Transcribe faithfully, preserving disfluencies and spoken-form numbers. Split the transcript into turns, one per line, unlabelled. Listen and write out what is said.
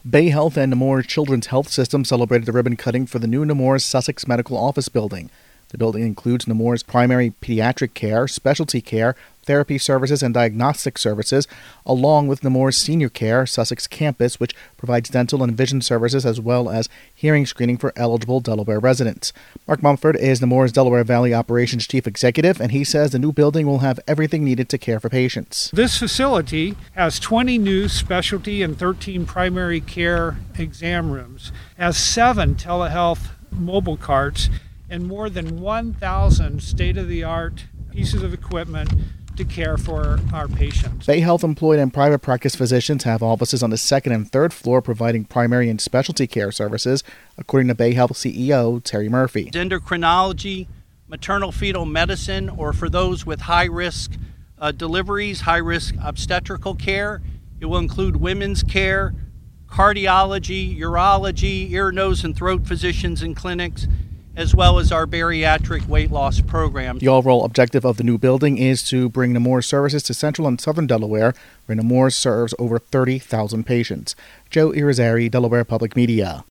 Bay Health and Nemours Children's Health System celebrated the ribbon cutting for the new Nemours Sussex Medical Office building. The building includes Nemours primary pediatric care, specialty care, therapy services, and diagnostic services, along with Nemours Senior Care Sussex Campus, which provides dental and vision services as well as hearing screening for eligible Delaware residents. Mark Mumford is Nemours Delaware Valley Operations Chief Executive, and he says the new building will have everything needed to care for patients.
This facility has twenty new specialty and thirteen primary care exam rooms, has seven telehealth mobile carts, and more than one thousand state-of-the-art pieces of equipment to care for our patients.
Bay Health employed and private practice physicians have offices on the second and third floor providing primary and specialty care services, according to Bay Health C E O Terry Murphy.
Endocrinology, maternal fetal medicine, or for those with high-risk uh, deliveries, high-risk obstetrical care. It will include women's care, cardiology, urology, ear, nose, and throat physicians and clinics, as well as our bariatric weight loss program.
The overall objective of the new building is to bring Nemours services to central and southern Delaware, where Nemours serves over thirty thousand patients. Joe Irizarry, Delaware Public Media.